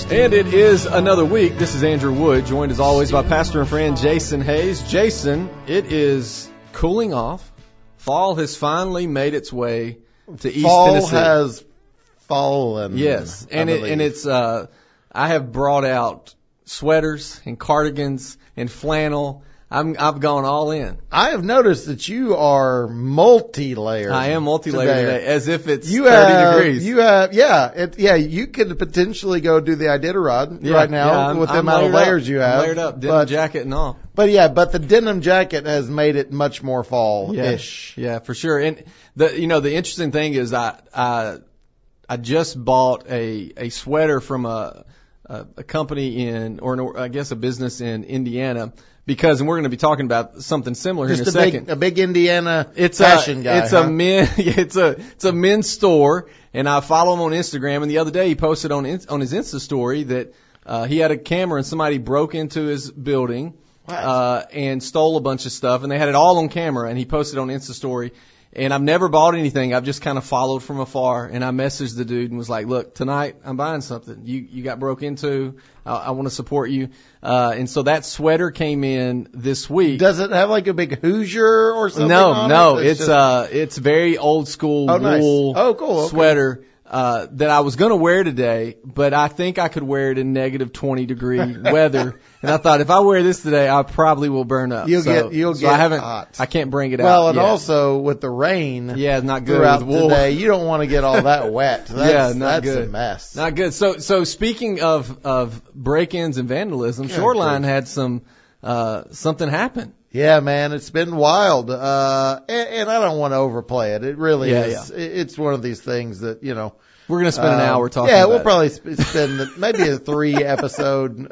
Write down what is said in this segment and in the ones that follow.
And it is another week. This is Andrew Wood, joined as always by pastor and friend Jason Hayes. Jason, it is cooling off. Fall has finally made its way to East Tennessee. Fall has fallen. Yes, and it's I have brought out sweaters and cardigans and flannel. I've gone all in. I have noticed that you are multi-layered. I am multi-layered today, as if it's 30 degrees. You could potentially go do the Iditarod right now with the amount of layers you have. Layered up, denim jacket and all. But the denim jacket has made it much more fall-ish. Yeah, for sure. And the interesting thing is I just bought a sweater from a company a business in Indiana. Because, and we're going to be talking about something similar here in a second. A big Indiana fashion guy. It's a men's store, and I follow him on Instagram. And the other day he posted on his Insta story that he had a camera and somebody broke into his building and stole a bunch of stuff, and they had it all on camera. And he posted on Insta story. And I've never bought anything. I've just kind of followed from afar. And I messaged the dude and was like, look, tonight I'm buying something. You got broke into. I want to support you. And so that sweater came in this week. Does it have like a big Hoosier or something on it? No. It's very old school wool sweater. That I was going to wear today, but I think I could wear it in negative 20-degree weather. And I thought if I wear this today, I probably will burn up. You'll get hot. I can't bring it out. Well, and also with the rain, it's not good throughout with wool. the day, you don't want to get all that wet. That's good. A mess. Not good. So speaking of break-ins and vandalism, Shoreline had something happen. Yeah, man, it's been wild. And I don't want to overplay it. It really is. Yeah. It's one of these things that, we're going to spend an hour talking about it. Yeah, we'll probably spend maybe a 3-episode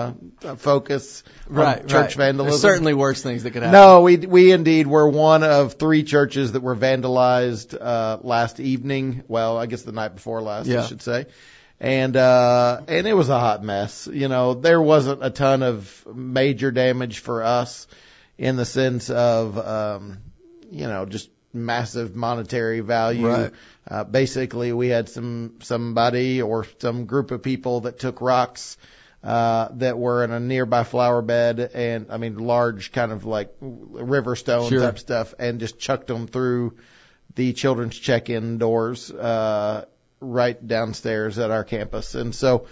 focus on church vandalism. There's certainly worse things that could happen. No, we indeed were one of 3 churches that were vandalized last evening. Well, I guess the night before last, I should say. And it was a hot mess. There wasn't a ton of major damage for us in the sense of, just massive monetary value. Right. Basically, we had somebody or some group of people that took rocks that were in a nearby flower bed and, large kind of like river stone type stuff, and just chucked them through the children's check-in doors right downstairs at our campus. And so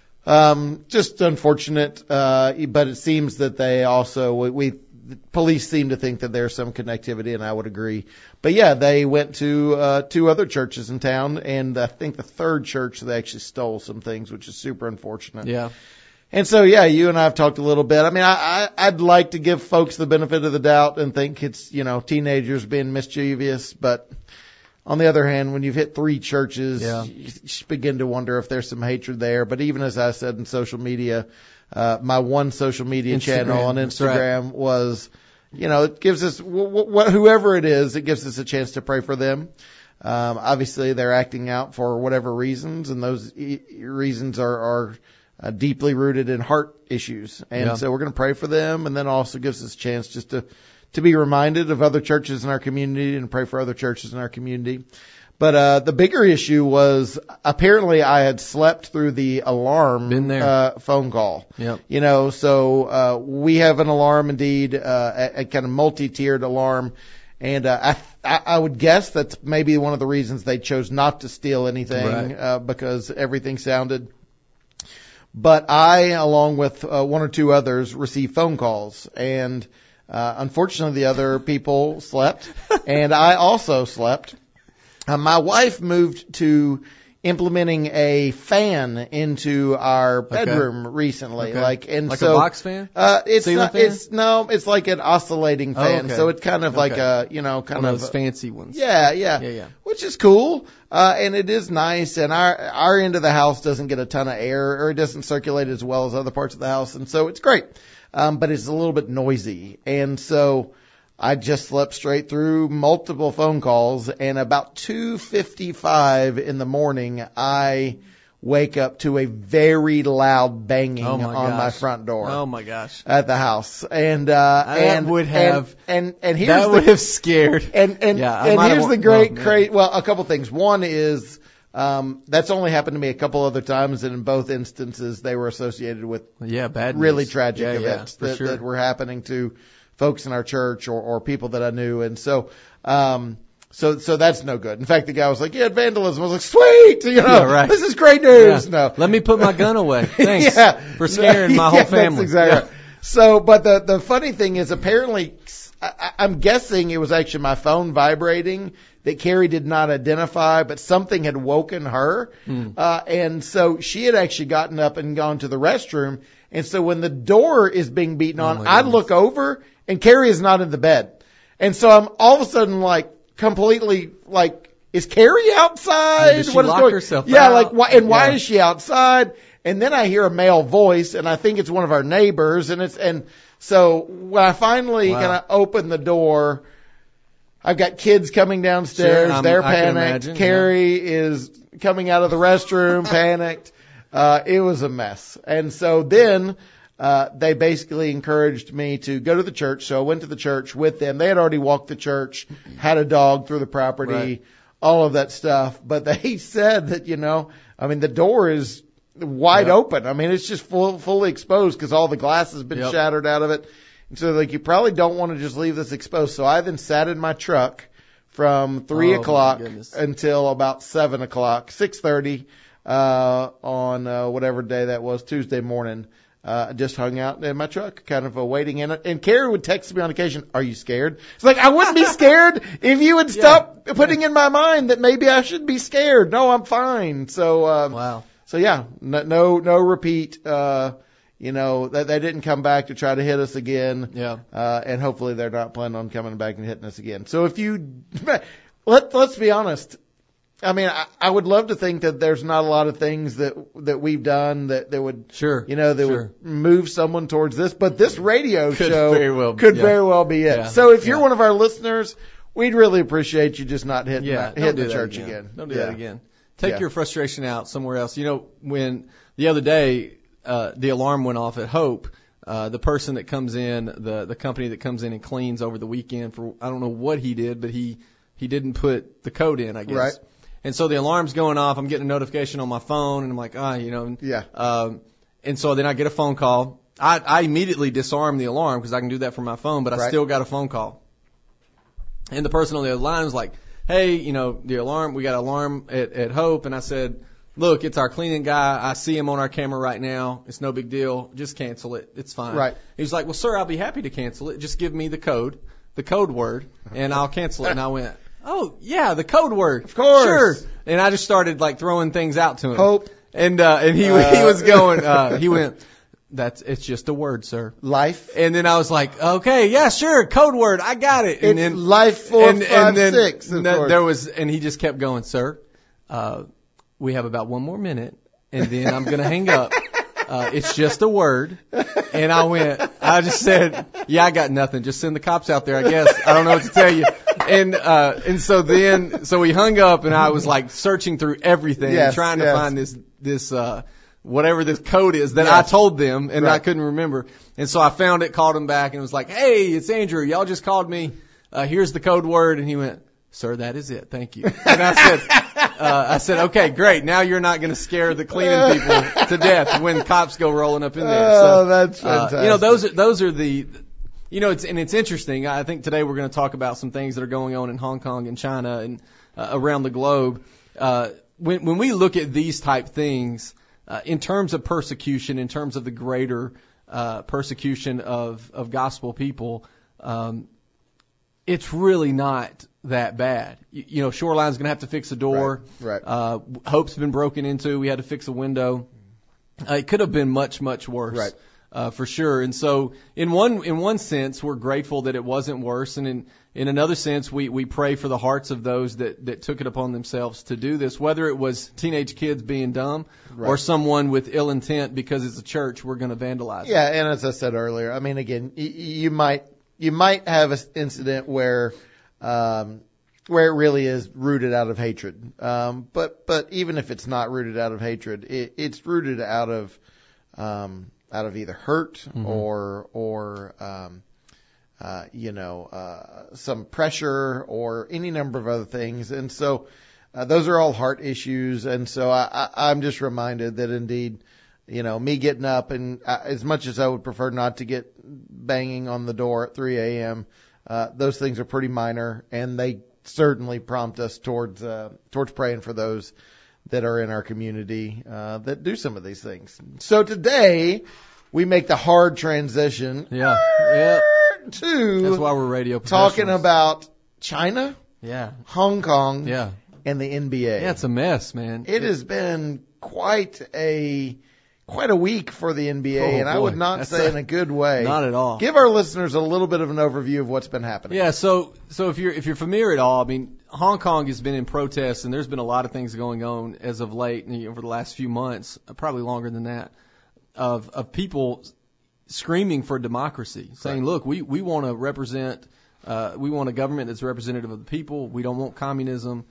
just unfortunate, but it seems that they also police seem to think that there's some connectivity, and I would agree. But yeah, they went to 2 other churches in town, and I think the 3rd church they actually stole some things, which is super unfortunate. Yeah. And so you and I have talked a little bit. I'd like to give folks the benefit of the doubt and think it's teenagers being mischievous, but on the other hand, when you've hit 3 churches, you begin to wonder if there's some hatred there. But even as I said in social media, my one social media channel on Instagram was, it gives us, whoever it is, it gives us a chance to pray for them. Obviously they're acting out for whatever reasons, and those reasons are deeply rooted in heart issues. And so we're going to pray for them, and then also gives us a chance just to be reminded of other churches in our community and pray for other churches in our community. But the bigger issue was apparently I had slept through the alarm phone call. Yep. So we have an alarm indeed, a kind of multi-tiered alarm. And I would guess that's maybe one of the reasons they chose not to steal anything, because everything sounded. But I, along with 1 or 2 others, received phone calls, and unfortunately the other people slept, and I also slept. My wife moved to implementing a fan into our bedroom recently, like a box fan. It's like an oscillating fan, so it's kind of like a one of those fancy ones. Yeah, which is cool, and it is nice. And our end of the house doesn't get a ton of air, or it doesn't circulate as well as other parts of the house, and so it's great. But it's a little bit noisy, and so I just slept straight through multiple phone calls, and about 2:55 in the morning, I wake up to a very loud banging on my front door. Oh my gosh! At the house, and would have scared. And here's the great. Well, a couple things. One is That's only happened to me a couple other times, and in both instances, they were associated with bad really news. tragic events that were happening to folks in our church or people that I knew. And so that's no good. In fact, the guy was like, "You had vandalism." I was like, "Sweet, this is great news." Yeah. No, let me put my gun away. Thanks for scaring my whole family. That's exactly right. So, but the funny thing is, apparently, I'm guessing it was actually my phone vibrating that Carrie did not identify, but something had woken her. And so she had actually gotten up and gone to the restroom. And so when the door is being beaten on, I look over and Carrie is not in the bed. And so I'm all of a sudden completely is Carrie outside? Did she lock herself out? Yeah, why is she outside? And then I hear a male voice, and I think it's one of our neighbors. And so when I finally kind of open the door, I've got kids coming downstairs. Sure, they're panicked. Carrie is coming out of the restroom, panicked. It was a mess. And so then they basically encouraged me to go to the church. So I went to the church with them. They had already walked the church, had a dog through the property, all of that stuff. But they said that, the door is wide open. I mean, it's just fully exposed because all the glass has been shattered out of it. And so you probably don't want to just leave this exposed. So I then sat in my truck from 3 o'clock until about 7 o'clock, 6:30, on, whatever day that was, Tuesday morning. Just hung out in my truck, kind of waiting. And Carrie would text me on occasion, "Are you scared?" It's like, I wouldn't be scared if you would stop putting in my mind that maybe I should be scared. No, I'm fine. So, wow. So yeah, no repeat. That they didn't come back to try to hit us again. Yeah. And hopefully they're not planning on coming back and hitting us again. So let's be honest. I mean, I would love to think that there's not a lot of things that we've done that would, would move someone towards this, but this radio show could very well be it. Yeah. So if you're one of our listeners, we'd really appreciate you just not hitting the church again. Don't do that again. Take your frustration out somewhere else. When the other day, the alarm went off at Hope, the person that comes in, the company that comes in and cleans over the weekend I don't know what he did, but he didn't put the code in, I guess. Right. And so the alarm's going off. I'm getting a notification on my phone, and I'm like, and so then I get a phone call. I immediately disarm the alarm because I can do that from my phone, but I still got a phone call. And the person on the other line was like, "Hey, the alarm, we got an alarm at Hope." And I said, "Look, it's our cleaning guy. I see him on our camera right now. It's no big deal. Just cancel it. It's fine." Right. He was like, "Well, sir, I'll be happy to cancel it. Just give me the code word, and I'll cancel it." And I went, "Oh, yeah, the code word. Of course. Sure." And I just started throwing things out to him. Hope. And he was going, he went, "It's just a word, sir." Life. And then I was like, "Okay, yeah, sure, code word. I got it." And then life 4, 5, 6. And he just kept going, "Sir, we have about one more minute and then I'm going to hang up. It's just a word." And I just said, "Yeah, I got nothing. Just send the cops out there, I guess. I don't know what to tell you." And so we hung up, and I was searching through everything, trying to find this whatever this code is that I told them, and I couldn't remember. And so I found it, called him back, and was like, "Hey, it's Andrew. Y'all just called me. Here's the code word." And he went, "Sir, that is it. Thank you." And I said, "Okay, great. Now you're not going to scare the cleaning people to death when cops go rolling up in there." So, that's fantastic. Those are the, it's interesting. I think today we're going to talk about some things that are going on in Hong Kong and China and around the globe. When we look at these type things, in terms of persecution, in terms of the greater persecution of gospel people, it's really not that bad. Shoreline's going to have to fix a door. Right. Hope's been broken into. We had to fix a window. It could have been much, much worse. Right. For sure. And so in one sense, we're grateful that it wasn't worse. And in another sense, we pray for the hearts of those that took it upon themselves to do this, whether it was teenage kids being dumb or someone with ill intent because it's a church, we're going to vandalize it. Yeah. And as I said earlier, I mean, again, you might have an incident where it really is rooted out of hatred. But even if it's not rooted out of hatred, it's rooted out of either hurt or some pressure or any number of other things. And so, those are all heart issues. And so I'm just reminded that indeed, me getting up and as much as I would prefer not to get banging on the door at 3 a.m., those things are pretty minor, and they certainly prompt us towards praying for those that are in our community that do some of these things. So today we make the hard transition to that's why we're radio talking about China, Hong Kong, and the NBA. Yeah, it's a mess, man. It has been quite a week for the NBA, and I would not say in a good way. Not at all. Give our listeners a little bit of an overview of what's been happening. Yeah, so if you're familiar at all, I mean, Hong Kong has been in protests, and there's been a lot of things going on as of late, over the last few months, probably longer than that, of people screaming for democracy, saying, look, we want to represent, we want a government that's representative of the people. We don't want communism.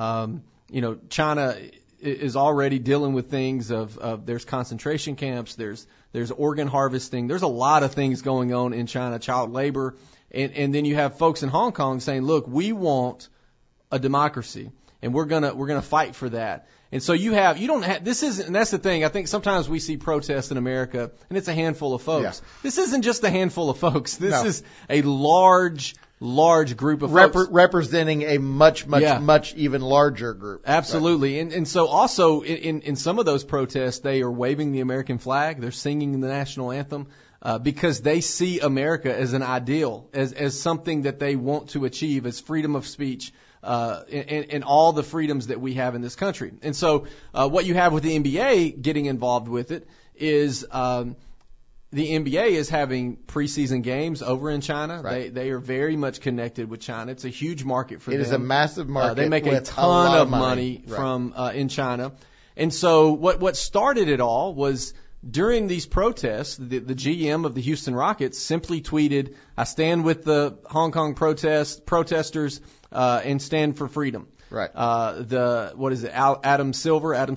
China is already dealing with things of there's concentration camps, there's organ harvesting, there's a lot of things going on in China, child labor, and then you have folks in Hong Kong saying, look, we want a democracy, and we're gonna fight for that. And so this isn't, and that's the thing, I think sometimes we see protests in America, and it's a handful of folks. Yeah. This isn't just a handful of folks. This is a large group of folks. Representing a much even larger group. Absolutely. Right. And so also in some of those protests, they are waving the American flag. They're singing the national anthem, because they see America as an ideal, as something that they want to achieve, as freedom of speech, and all the freedoms that we have in this country. And so, what you have with the NBA getting involved with it is, the NBA is having preseason games over in China. Right. They are very much connected with China. It's a huge market for them. It is a massive market. They make a ton of money from in China. And so what started it all was during these protests, the GM of the Houston Rockets simply tweeted, "I stand with the Hong Kong protesters and stand for freedom." Right. Adam Silver from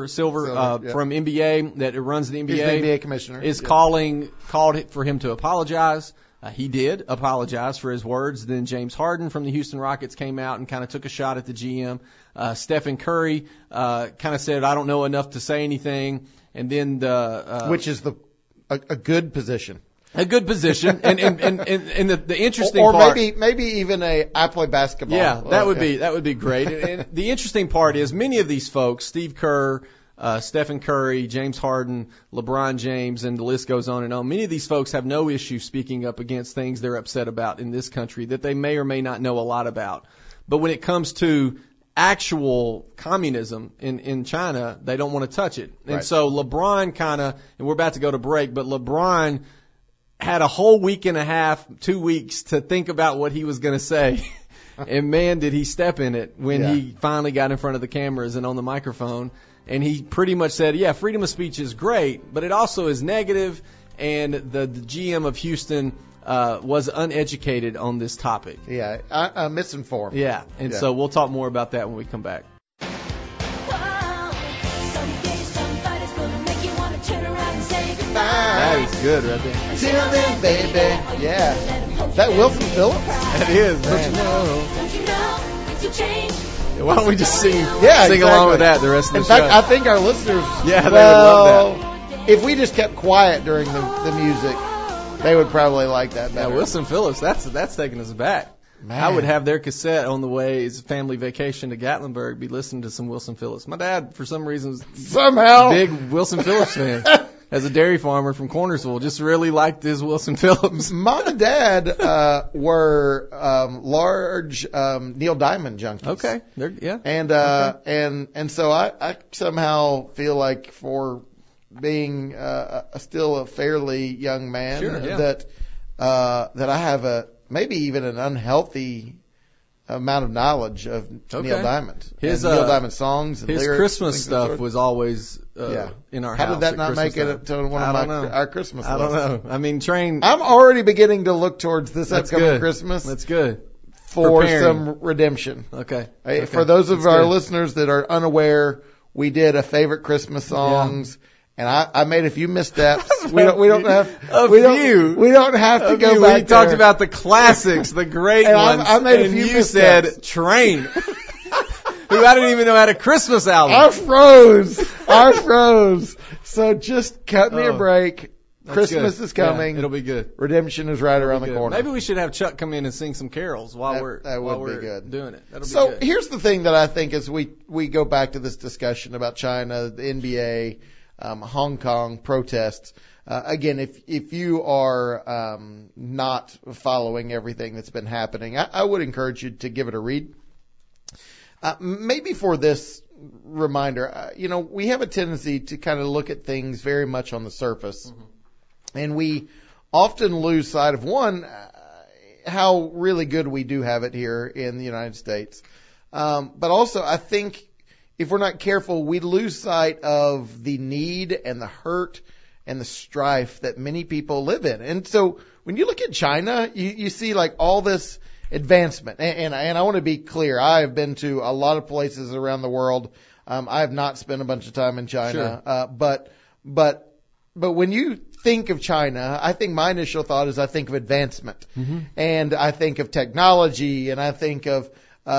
NBA that runs the NBA. He's the NBA commissioner. Is called for him to apologize. He did apologize for his words. Then James Harden from the Houston Rockets came out and kind of took a shot at the GM. Stephen Curry kind of said, "I don't know enough to say anything." And then which is a good position. A good position, and the interesting or part, maybe even I play basketball. Yeah, that would be great. And the interesting part is many of these folks, Steve Kerr, Stephen Curry, James Harden, LeBron James, and the list goes on and on. Many of these folks have no issue speaking up against things they're upset about in this country that they may or may not know a lot about. But when it comes to actual communism in China, they don't want to touch it. And so LeBron and we're about to go to break, but LeBron had a whole week and a half, 2 weeks to think about what he was going to say. And man, did he step in it when he finally got in front of the cameras and on the microphone. And he pretty much said, yeah, freedom of speech is great, but it also is negative. And the GM of Houston was uneducated on this topic. Yeah, I'm misinformed. Yeah, and so we'll talk more about that when we come back. That is good right there. Till then, baby. Yeah. That Wilson Phillips? That is, man. Don't you know it's a change? Why don't we just sing exactly. along with that the rest of the show? In fact, I think our listeners, they would love that. If we just kept quiet during the music, they would probably like that better. Yeah, Wilson Phillips, that's taking us back. Man. I would have their cassette on the way as a family vacation to Gatlinburg, be listening to some Wilson Phillips. My dad, for some reason, somehow big Wilson Phillips fan. As a dairy farmer from Cornersville, just really liked his Wilson Phillips. Mom and Dad were large Neil Diamond junkies. Okay, and so I somehow feel like for being still a fairly young man that I have maybe even an unhealthy amount of knowledge of Neil Diamond. Neil Diamond songs and his lyrics. Christmas stuff was always in our house. How did that not make it to one of our Christmas lists? I don't know. I mean, I'm already beginning to look towards this upcoming Christmas. That's good. For some redemption. Okay. For those of our listeners that are unaware, we did a favorite Christmas songs. Yeah. And I made a few missteps. We don't have to go back. We talked about the classics, the great ones. I made a few missteps. You said Train. who I didn't even know had a Christmas album. I froze. So just cut me a break. Christmas is coming. Yeah, it'll be good. Redemption is right around the corner. Maybe we should have Chuck come in and sing some carols while we're doing it. That'll be good. Here's the thing that I think as we go back to this discussion about China, the NBA, Hong Kong protests. Again, if you are not following everything that's been happening, I would encourage you to give it a read. Maybe for this reminder, we have a tendency to kind of look at things very much on the surface. Mm-hmm. And we often lose sight of, one, how really good we do have it here in the United States. But also, I think if we're not careful, we lose sight of the need and the hurt and the strife that many people live in. And so when you look at China, you see like all this advancement. And I want to be clear. I have been to a lot of places around the world. I have not spent a bunch of time in China. Sure. But when you think of China, I think my initial thought is I think of advancement. Mm-hmm. And I think of technology, and I think of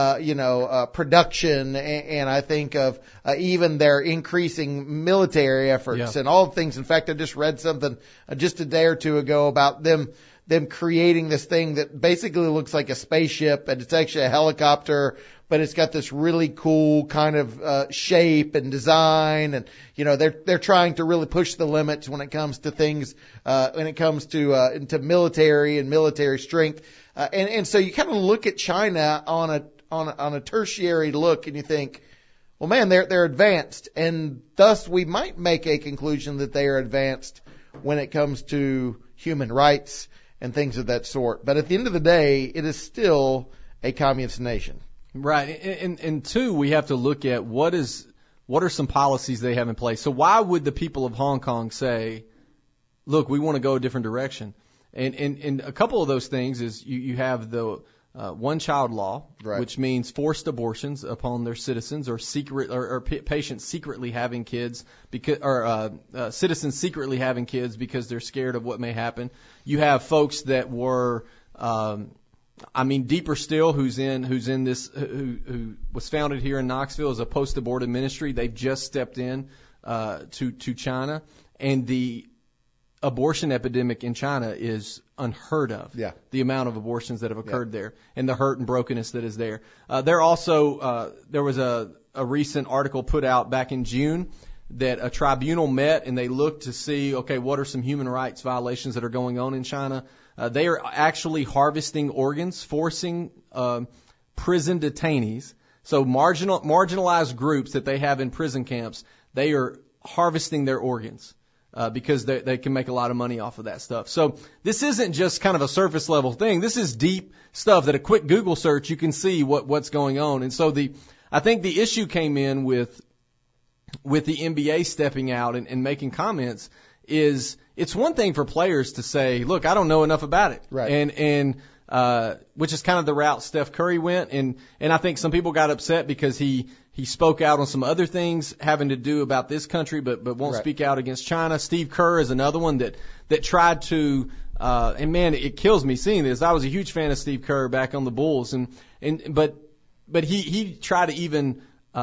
production, and I think of even their increasing military efforts and all the things. In fact, I just read something just a day or two ago about them creating this thing that basically looks like a spaceship, and it's actually a helicopter, but it's got this really cool kind of shape and design, and they're trying to really push the limits when it comes to things, when it comes to into military and military strength, and so you kind of look at China on a tertiary look, and you think, well, man, they're advanced, and thus we might make a conclusion that they are advanced when it comes to human rights and things of that sort. But at the end of the day, it is still a communist nation. Right. And two, we have to look at what are some policies they have in place. So why would the people of Hong Kong say, look, we want to go a different direction? And a couple of those things is you have the one-child law, right, which means forced abortions upon their citizens, or patients secretly having kids citizens secretly having kids because they're scared of what may happen. You have folks that were, deeper still, who was founded here in Knoxville as a post-abortive ministry. They've just stepped in to China, and the abortion epidemic in China is unheard of. Yeah. The amount of abortions that have occurred there, and the hurt and brokenness that is there. There was a recent article put out back in June that a tribunal met, and they looked to see, okay, what are some human rights violations that are going on in China? They are actually harvesting organs, forcing prison detainees. So marginalized groups that they have in prison camps, they are harvesting their organs. Because they can make a lot of money off of that stuff. So this isn't just kind of a surface level thing. This is deep stuff that a quick Google search, you can see what's going on. And so I think the issue came in with the NBA stepping out and making comments is it's one thing for players to say, look, I don't know enough about it. Right. And which is kind of the route Steph Curry went. And I think some people got upset because he spoke out on some other things having to do about this country, but won't speak out against China. Steve Kerr is another one that tried to, and man, it kills me seeing this. I was a huge fan of Steve Kerr back on the Bulls, but he tried to even,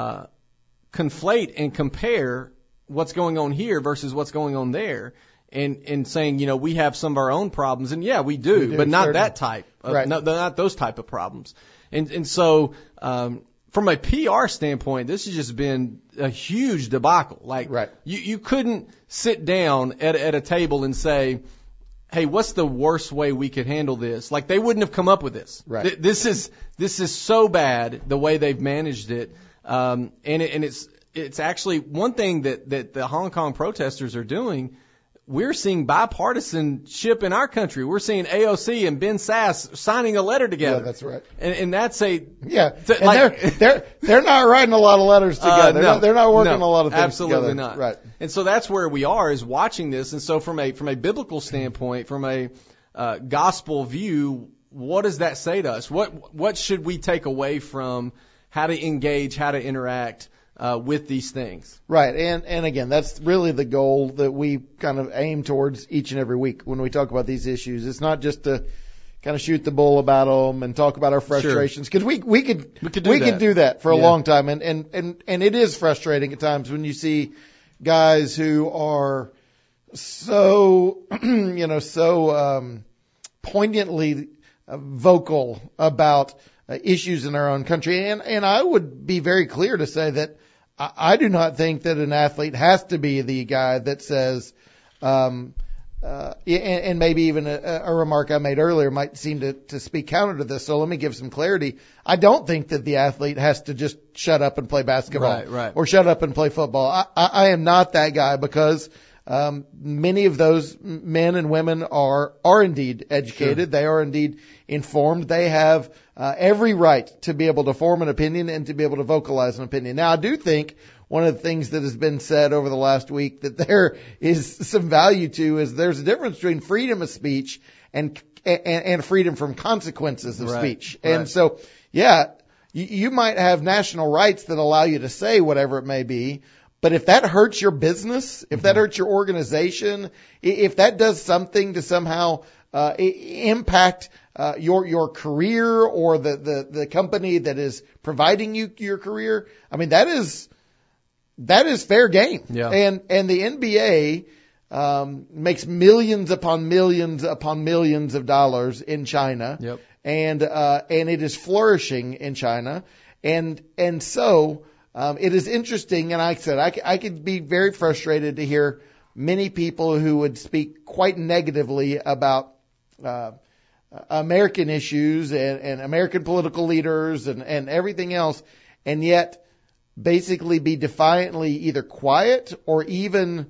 conflate and compare what's going on here versus what's going on there. And saying, we have some of our own problems, and yeah, we do, but not that type, not those type of problems. And so, from a PR standpoint, this has just been a huge debacle. Like, you couldn't sit down at a table and say, hey, what's the worst way we could handle this? Like, they wouldn't have come up with this. Right. This is so bad the way they've managed it. And it's actually one thing that the Hong Kong protesters are doing. We're seeing bipartisanship in our country. We're seeing AOC and Ben Sass signing a letter together. Yeah, that's right. And that's they're not writing a lot of letters together. No, they're not working a lot of things absolutely together. Not. Right. And so that's where we are, is watching this. And so from a biblical standpoint, from a gospel view, what does that say to us? What should we take away from how to engage, how to interact with these things? Right. And again, that's really the goal that we kind of aim towards each and every week when we talk about these issues. It's not just to kind of shoot the bull about them and talk about our frustrations. Because we could do that for a long time. And it is frustrating at times when you see guys who are so, poignantly vocal about issues in our own country. And I would be very clear to say that I do not think that an athlete has to be the guy that says, and maybe even a remark I made earlier might seem to speak counter to this. So let me give some clarity. I don't think that the athlete has to just shut up and play basketball or shut up and play football. I am not that guy, because many of those men and women are indeed educated. Sure. They are indeed informed. They have every right to be able to form an opinion and to be able to vocalize an opinion. Now, I do think one of the things that has been said over the last week that there is some value to is there's a difference between freedom of speech and freedom from consequences of speech. And so, you might have national rights that allow you to say whatever it may be. But if that hurts your business, if that hurts your organization, if that does something to somehow impact your career or the company that is providing you your career, I mean, that is fair game. Yeah. And the NBA makes millions upon millions upon millions of dollars in China. Yep. And it is flourishing in China. And so it is interesting, and I said I could be very frustrated to hear many people who would speak quite negatively about American issues and American political leaders and everything else, and yet basically be defiantly either quiet or even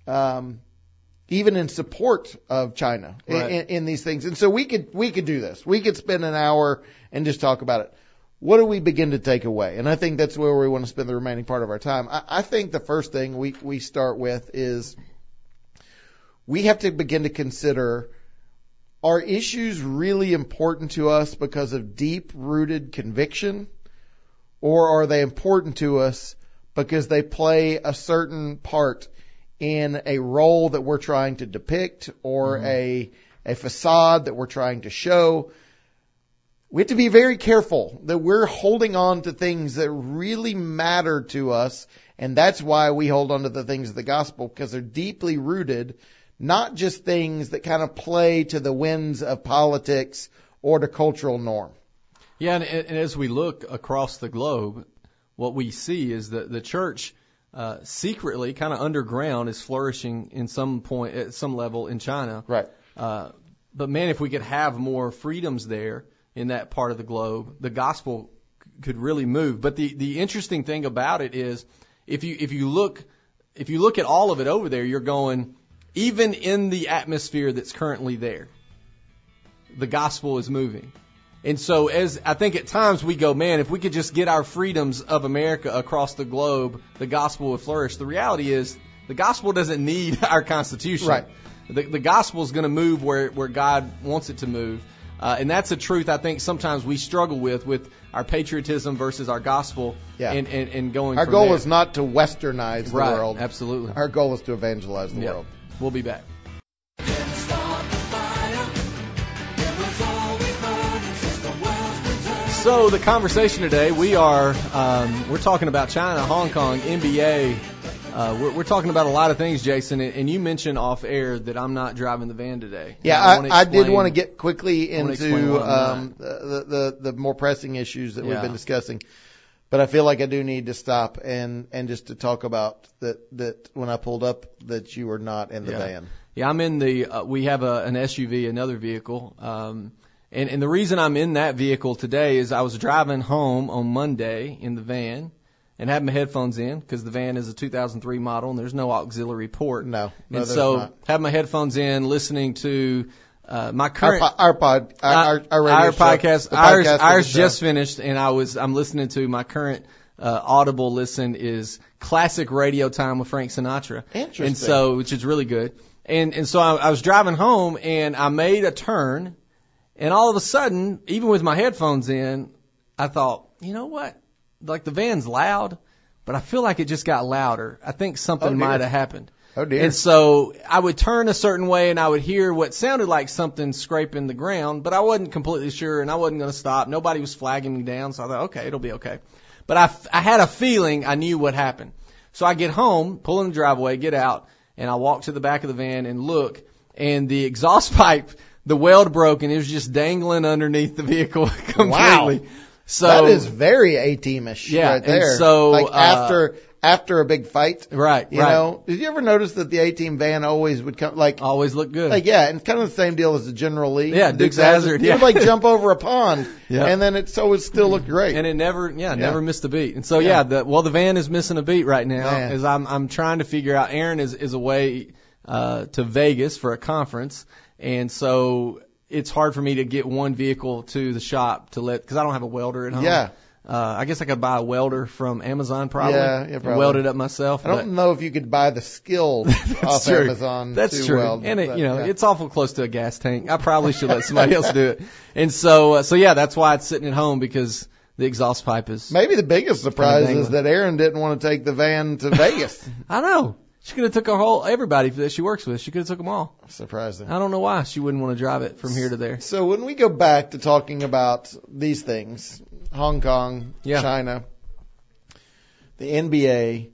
in support of China in these things. And so we could do this. We could spend an hour and just talk about it. What do we begin to take away? And I think that's where we want to spend the remaining part of our time. I think the first thing we start with is we have to begin to consider, are issues really important to us because of deep-rooted conviction, or are they important to us because they play a certain part in a role that we're trying to depict or a facade that we're trying to show? We have to be very careful that we're holding on to things that really matter to us, and that's why we hold on to the things of the gospel, because they're deeply rooted, not just things that kind of play to the winds of politics or the cultural norm. Yeah, and as we look across the globe, what we see is that the church secretly, kind of underground, is flourishing in some point, at some level in China. Right. But man, if we could have more freedoms there in that part of the globe, the gospel could really move. But the interesting thing about it is, if you look at all of it over there, you're going, even in the atmosphere that's currently there, the gospel is moving. And so as I think at times we go, man, if we could just get our freedoms of America across the globe, the gospel would flourish. The reality is the gospel doesn't need our Constitution. Right. The gospel is going to move where God wants it to move. And that's a truth I think sometimes we struggle with our patriotism versus our gospel and going Our from goal there. is not to westernize the world. Absolutely. Our goal is to evangelize the world. We'll be back. So the conversation today, we're talking about China, Hong Kong, NBA. We're talking about a lot of things, Jason, and you mentioned off air that I'm not driving the van today. Yeah, I did want to get quickly into the more pressing issues that we've been discussing, but I feel like I do need to stop and just to talk about that when I pulled up that you were not in the van. Yeah, I'm in we have an SUV, another vehicle. And the reason I'm in that vehicle today is I was driving home on Monday in the van and had my headphones in because the van is a 2003 model and there's no auxiliary port. No, and so not. Have my headphones in, listening to my current our podcast. Ours just finished, and I'm listening to my current Audible listen is Classic Radio Time with Frank Sinatra. Interesting. And so, which is really good. And so I was driving home and I made a turn. And all of a sudden, even with my headphones in, I thought, you know what? Like the van's loud, but I feel like it just got louder. I think something might have happened. Oh, dear. And so I would turn a certain way and I would hear what sounded like something scraping the ground, but I wasn't completely sure and I wasn't going to stop. Nobody was flagging me down, so I thought, okay, it'll be okay. But I had a feeling I knew what happened. So I get home, pull in the driveway, get out, and I walk to the back of the van and look, and the exhaust pipe, the weld broke, and it was just dangling underneath the vehicle completely. Wow. So that is very A-teamish right there. And so, like after a big fight. Right, you know, did you ever notice that the A-team van always would come, like, always look good. Like, yeah, and kind of the same deal as the General Lee. Yeah, Dukes Hazzard. You would like jump over a pond, yeah. and then it still looked great. And it never missed a beat. And so, the van is missing a beat right now. Man. As I'm trying to figure out, Aaron is away, to Vegas for a conference. And so it's hard for me to get one vehicle to the shop because I don't have a welder at home. Yeah. I guess I could buy a welder from Amazon probably. Yeah, probably. And weld it up myself. I don't know if you could buy the skill off true. Amazon. That's to true. weld, And but, it's awful close to a gas tank. I probably should let somebody else do it. And so that's why it's sitting at home, because the exhaust pipe is. Maybe the biggest surprise is that Erin didn't want to take the van to Vegas. I know. She could have took everybody that she works with. She could have took them all. Surprising. I don't know why she wouldn't want to drive it from here to there. So when we go back to talking about these things, Hong Kong, China, the NBA,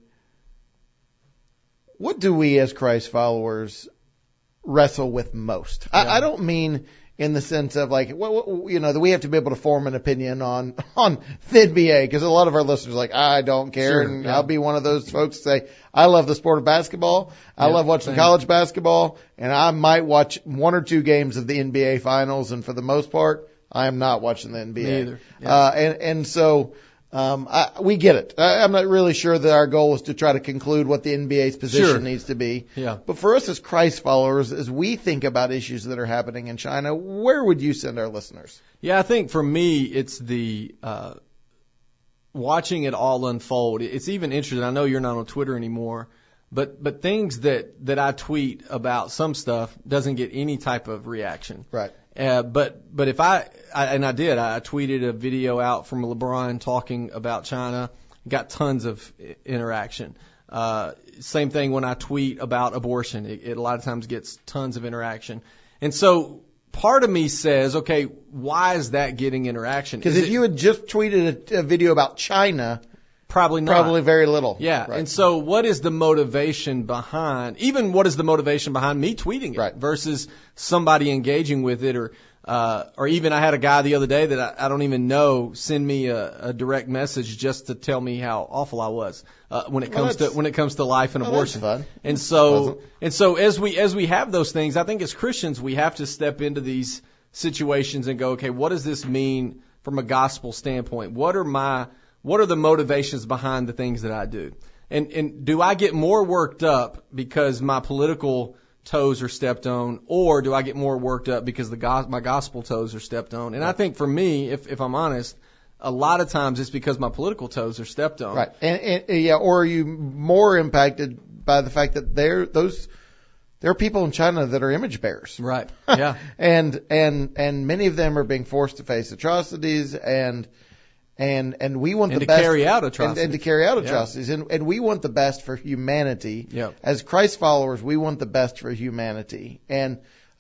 what do we as Christ followers wrestle with most? Yeah. I don't mean in the sense of like, that we have to be able to form an opinion on the NBA, because a lot of our listeners are like, I don't care. Sure, and I'll be one of those folks that say, I love the sport of basketball. I love watching college basketball, and I might watch 1 or 2 games of the NBA finals. And for the most part, I am not watching the NBA. Me either. Yeah. So we get it. I'm not really sure that our goal is to try to conclude what the NBA's position needs to be. Yeah. But for us as Christ followers, as we think about issues that are happening in China, where would you send our listeners? Yeah, I think for me, it's the watching it all unfold. It's even interesting. I know you're not on Twitter anymore, but things that I tweet about some stuff doesn't get any type of reaction. Right. But if I tweeted a video out from LeBron talking about China, got tons of interaction. Same thing when I tweet about abortion. It a lot of times gets tons of interaction. And so part of me says, okay, why is that getting interaction? Because if you had just tweeted a video about China, probably not. Probably very little. Yeah. Right. And so what is the motivation behind me tweeting it versus somebody engaging with it, or even I had a guy the other day that I don't even know send me a direct message just to tell me how awful I was when it comes to life and abortion. That's fun. And so as we have those things, I think as Christians we have to step into these situations and go, okay, what does this mean from a gospel standpoint? What are the motivations behind the things that I do? And do I get more worked up because my political toes are stepped on, or do I get more worked up because my gospel toes are stepped on? And I think for me, if I'm honest, a lot of times it's because my political toes are stepped on. Right. Or are you more impacted by the fact that there are people in China that are image bearers. Right. Yeah. and many of them are being forced to face atrocities and we want the best carry out atrocities. And to carry out atrocities. Yeah. And we want the best for humanity. Yeah. As Christ followers, we want the best for humanity. And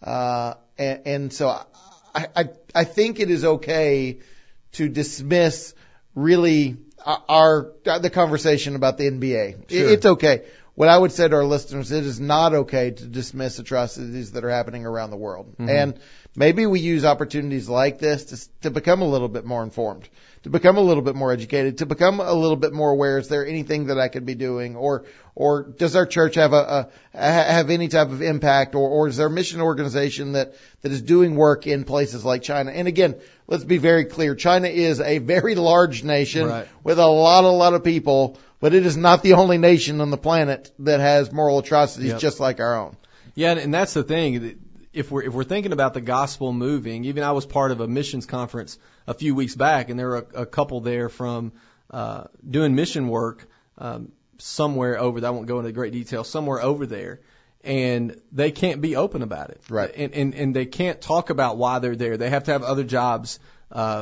so I think it is okay to dismiss really the conversation about the NBA. Sure. It's okay. What I would say to our listeners, it is not okay to dismiss atrocities that are happening around the world. Mm-hmm. And maybe we use opportunities like this to become a little bit more informed, to become a little bit more educated, to become a little bit more aware. Is there anything that I could be doing, or does our church have have any type of impact, or is there a mission organization that is doing work in places like China? And again, let's be very clear. China is a very large nation with a lot of people, but it is not the only nation on the planet that has moral atrocities just like our own. Yeah, and that's the thing. If we're thinking about the gospel moving, even I was part of a missions conference a few weeks back, and there were a couple there from doing mission work somewhere over there. I won't go into great detail. Somewhere over there, and they can't be open about it. Right. And they can't talk about why they're there. They have to have other jobs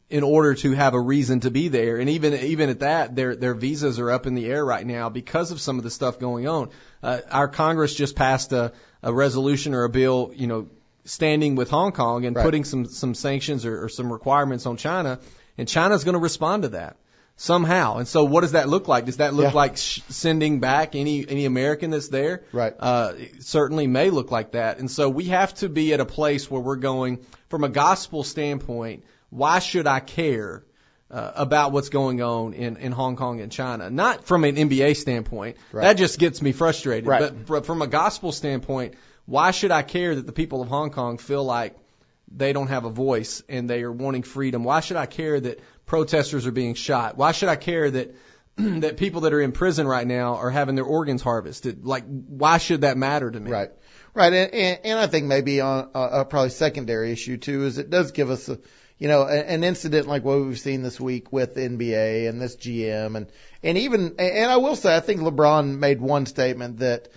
in order to have a reason to be there. And even at that, their visas are up in the air right now because of some of the stuff going on. Our Congress just passed a resolution or a bill, standing with Hong Kong and putting some sanctions or some requirements on China, and China's going to respond to that somehow. And so what does that look like? Does that look like sending back any American that's there? Right. It certainly may look like that. And so we have to be at a place where we're going from a gospel standpoint. Why should I care about what's going on in Hong Kong and China? Not from an NBA standpoint. Right. That just gets me frustrated. Right. But from a gospel standpoint, why should I care that the people of Hong Kong feel like they don't have a voice and they are wanting freedom? Why should I care that protesters are being shot? Why should I care that that people that are in prison right now are having their organs harvested? Like, why should that matter to me? Right. Right. And I think maybe on a probably secondary issue too is it does give us an incident like what we've seen this week with the NBA and this GM and I will say I think LeBron made one statement that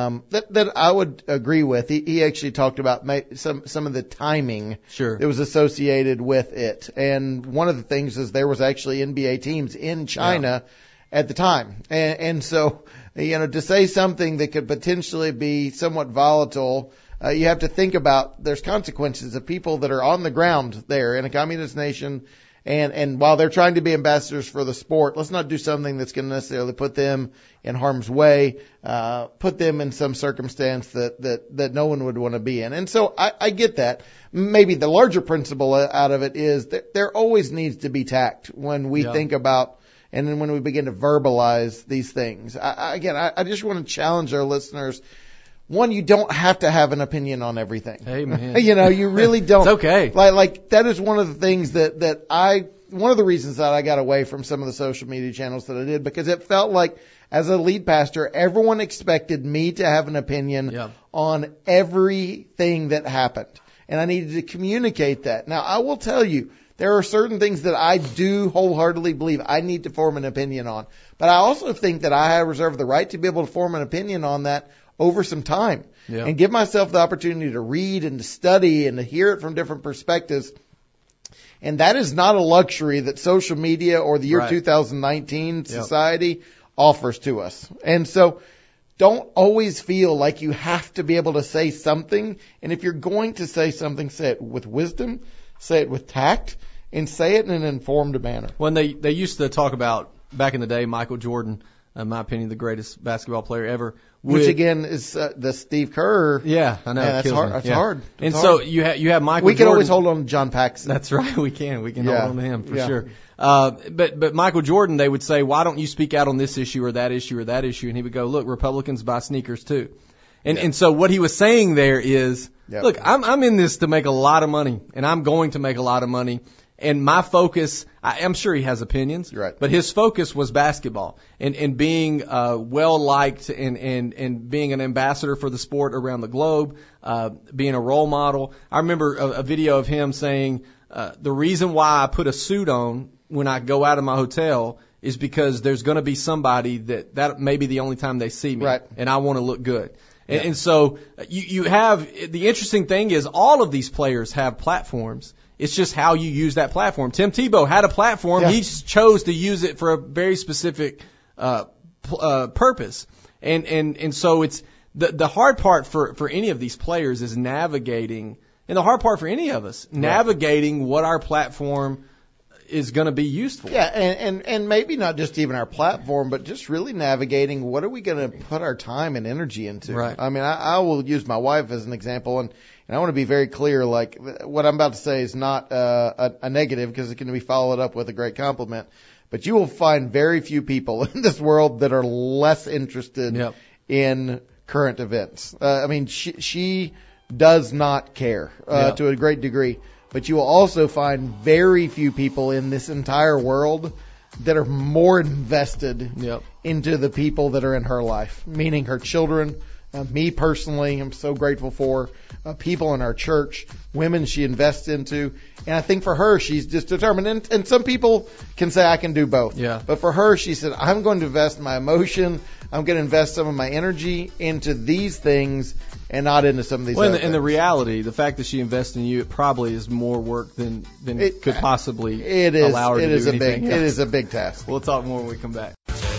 I would agree with. He actually talked about some of the timing that was associated with it. And one of the things is there was actually NBA teams in China at the time. And so, to say something that could potentially be somewhat volatile, you have to think about there's consequences of people that are on the ground there in a communist nation. And while they're trying to be ambassadors for the sport, let's not do something that's going to necessarily put them in harm's way, put them in some circumstance that no one would want to be in. And so I get that. Maybe the larger principle out of it is that there always needs to be tact when we think about and then when we begin to verbalize these things. I just want to challenge our listeners. One, you don't have to have an opinion on everything. Amen. You really don't. It's okay. Like that is one of the things one of the reasons that I got away from some of the social media channels that I did, because it felt like as a lead pastor, everyone expected me to have an opinion on everything that happened. And I needed to communicate that. Now, I will tell you, there are certain things that I do wholeheartedly believe I need to form an opinion on. But I also think that I reserve the right to be able to form an opinion on that over some time and give myself the opportunity to read and to study and to hear it from different perspectives. And that is not a luxury that social media or the year 2019 society offers to us. And so don't always feel like you have to be able to say something. And if you're going to say something, say it with wisdom, say it with tact, and say it in an informed manner. When they used to talk about, back in the day, Michael Jordan, in my opinion, the greatest basketball player ever. Which again is the Steve Kerr. Yeah, I know. Man, that's hard. That's hard. And so you have Michael. We can Jordan. Always hold on to John Paxson. That's right. We can hold on to him for sure. But Michael Jordan, they would say, why don't you speak out on this issue or that issue or that issue? And he would go, look, Republicans buy sneakers too. And so what he was saying there is, look, I'm in this to make a lot of money, and I'm going to make a lot of money. And my focus, I'm sure he has opinions, but his focus was basketball and being well liked and being an ambassador for the sport around the globe, being a role model. I remember a video of him saying, the reason why I put a suit on when I go out of my hotel is because there's going to be somebody that may be the only time they see me, and I want to look good. And so you have, the interesting thing is all of these players have platforms. It's just how you use that platform. Tim Tebow had a platform. He chose to use it for a very specific purpose. And so it's the hard part for any of these players is navigating, and the hard part for any of us, navigating what our platform is going to be used for. Yeah, and maybe not just even our platform, but just really navigating what are we going to put our time and energy into. Right. I mean, I will use my wife as an example, and I want to be very clear, like, what I'm about to say is not a negative because it's going to be followed up with a great compliment. But you will find very few people in this world that are less interested in current events. I mean, she does not care to a great degree. But you will also find very few people in this entire world that are more invested into the people that are in her life, meaning her children, me personally, I'm so grateful for people in our church, women she invests into. And I think for her, she's just determined. And some people can say I can do both. Yeah. But for her, she said, I'm going to invest my emotion. I'm going to invest some of my energy into these things and not into some of these other And the things. reality, the fact that she invests in you, it probably is more work than it could possibly allow her to do anything else. It is a big task. We'll talk more when we come back.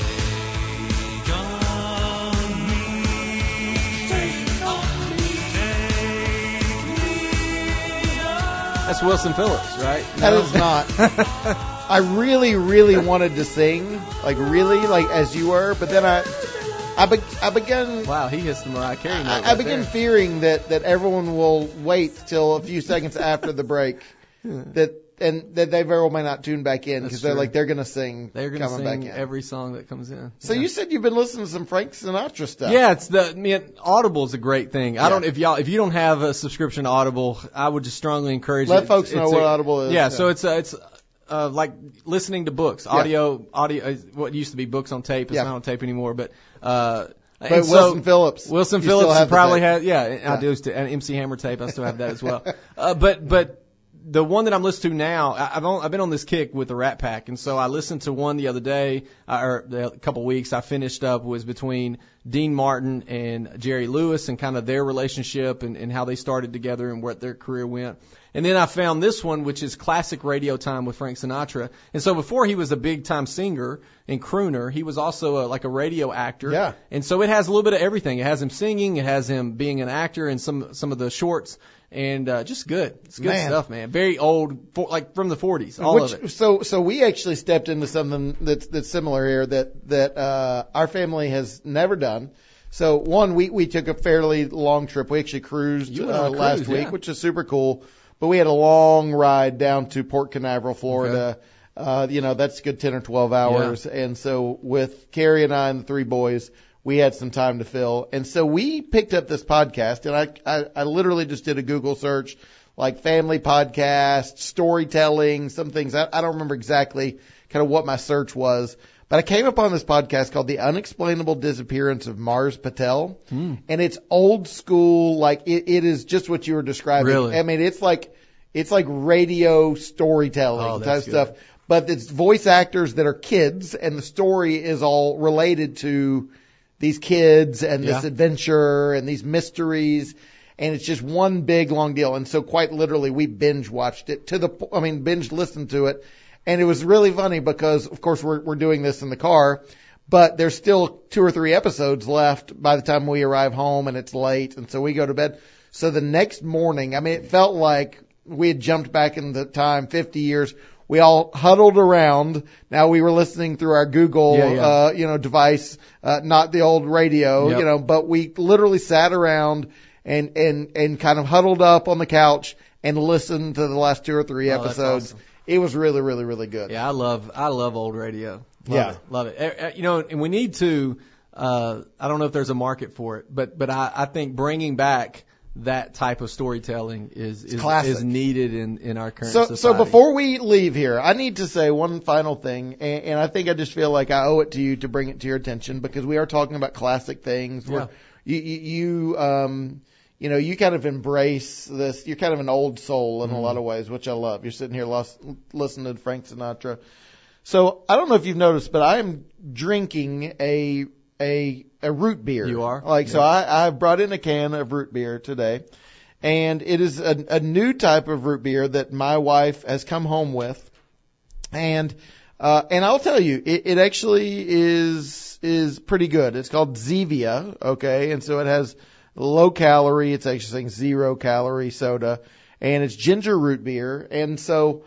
That's Wilson Phillips, right? That is not. I really, really wanted to sing, like as you were, but then I began. Wow, he hits the Mariah Carey note. I began fearing that everyone will wait till a few seconds after the break, that they very well may not tune back in because they're going to sing. They're going to coming back sing in. every song that comes in. So you said you've been listening to some Frank Sinatra stuff. Yeah, Audible is a great thing. I don't if you don't have a subscription to Audible, I would just strongly encourage Let folks know what Audible is. Yeah, so it's like listening to books, audio. What used to be books on tape. It's not on tape anymore, but Wilson Phillips probably has. I do. And MC Hammer tape. I still have that as well. But the one that I'm listening to now, I've been on this kick with the Rat Pack, and so I listened to one the other day, or a couple weeks. I finished up was between Dean Martin and Jerry Lewis and kind of their relationship and how they started together and what their career went. And then I found this one, which is Classic Radio Time with Frank Sinatra. And so before he was a big time singer and crooner, he was also like a radio actor. Yeah. And so it has a little bit of everything. It has him singing, it has him being an actor in some of the shorts. And just good. It's good stuff, man. Very old, like from the 40s, of it. So we actually stepped into something that's similar here that our family has never done. So one, we took a fairly long trip. We actually cruised last week, which is super cool. But we had a long ride down to Port Canaveral, Florida. Okay. That's a good 10 or 12 hours. Yeah. And so with Carrie and I and the three boys, we had some time to fill. And so we picked up this podcast, and I literally just did a Google search, like family podcast, storytelling, some things. I don't remember exactly kind of what my search was, but I came upon this podcast called The Unexplainable Disappearance of Mars Patel. And it's old school, like it is just what you were describing. Really? I mean, it's like radio storytelling type stuff, but it's voice actors that are kids, and the story is all related to these kids and this adventure and these mysteries, and it's just one big long deal. And so quite literally we binge watched it binge listened to it. And it was really funny because of course we're doing this in the car, but there's still 2 or 3 episodes left by the time we arrive home, and it's late. And so we go to bed. So the next morning, it felt like we had jumped back in the time 50 years. We all huddled around. Now we were listening through our Google, device, not the old radio, but we literally sat around and kind of huddled up on the couch and listened to the last 2 or 3 episodes. That's awesome. It was really, really, really good. Yeah, I love old radio. Love it. And we need to, I don't know if there's a market for it, but I think bringing back that type of storytelling is needed in our current society. So before we leave here, I need to say one final thing, and I think I just feel like I owe it to you to bring it to your attention because we are talking about classic things. Yeah. You kind of embrace this. You're kind of an old soul in a lot of ways, which I love. You're sitting here listening to Frank Sinatra. So I don't know if you've noticed, but I am drinking a root beer. You are? So I brought in a can of root beer today, and it is a new type of root beer that my wife has come home with. And I'll tell you, it actually is pretty good. It's called Zevia, okay? And so it has low calorie. It's actually saying 0 calorie soda, and it's ginger root beer. And so,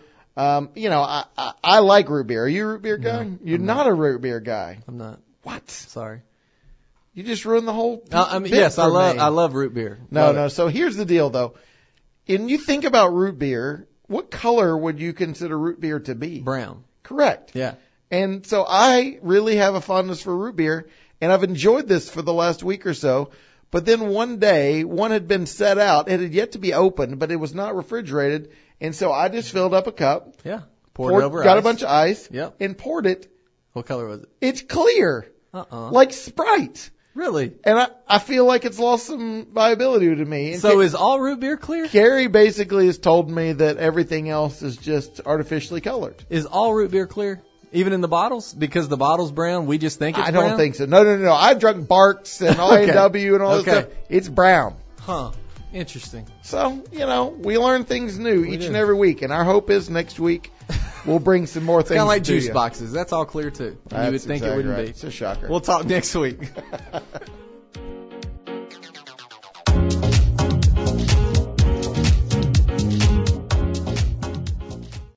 I like root beer. Are you a root beer guy? No, You're not a root beer guy. I'm not. What? Sorry. You just ruined the whole bit yes, for me. I love root beer. No. So here's the deal, though. When you think about root beer, what color would you consider root beer to be? Brown. Correct. Yeah. And so I really have a fondness for root beer, and I've enjoyed this for the last week or so. But then one day, one had been set out. It had yet to be opened, but it was not refrigerated. And so I just filled up a cup. Yeah. Poured it over got ice. a bunch of ice. Yep. And poured it. What color was it? It's clear. Uh-uh. Like Sprite. Really? And I feel like it's lost some viability to me. And So is all root beer clear? Carrie basically has told me that everything else is just artificially colored. Is all root beer clear? Even in the bottles? Because the bottle's brown, we just think it's brown? I don't think so. No. I've drunk Barks and A&W and all that stuff. It's brown. Huh. Interesting. So, we learn things new each and every week. And our hope is next week we'll bring some more things. Kind of like to juice you. boxes. That's all clear, too. You would think it wouldn't be. It's a shocker. We'll talk next week.